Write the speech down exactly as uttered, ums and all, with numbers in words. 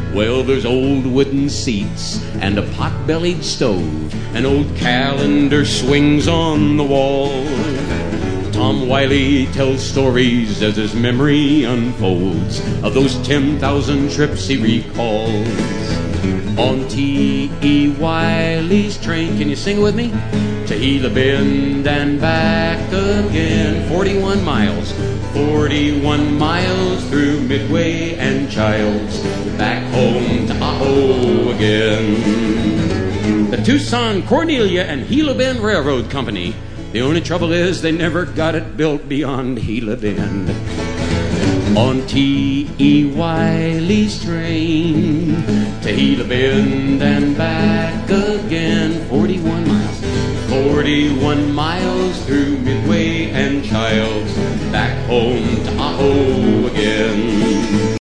Well, there's old wooden seats and a pot-bellied stove. An old calendar swings on the wall. Tom Wiley tells stories as his memory unfolds of those ten thousand trips he recalls. On T E. Wiley's train, can you sing it with me? To Gila Bend and back again. forty-one miles, forty-one miles through Midway and Childs, back home to Ajo again. The Tucson, Cornelia, and Gila Bend Railroad Company. The only trouble is they never got it built beyond Gila Bend. On T E. Wiley's train to Gila Bend and back again. forty-one miles, forty-one miles through Midway